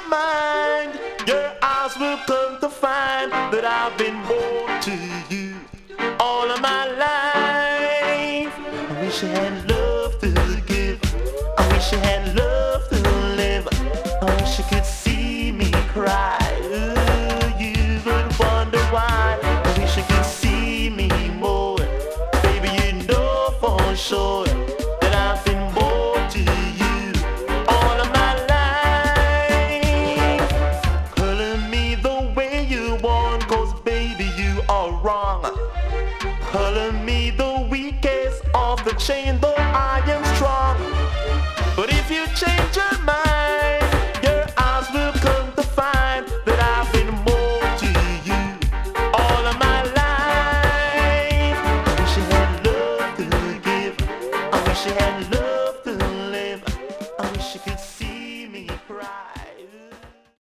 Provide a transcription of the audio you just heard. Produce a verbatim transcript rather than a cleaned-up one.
mind, your eyes will come to find that I've been more to you all of my life. I wish I had love to give. I wish I had love to live. I wish you could see me cry. Ooh, you would wonder why. I wish you could see me more. Baby, you know for sure that I've been more to you all of my life. Color me the way you want, 'cause baby, you are wrong. Color me the weakest of the chain, though I am strong. But if you change your mind, your eyes will come to find that I've been more to you all of my life. I wish I had love to give. I wish I had love.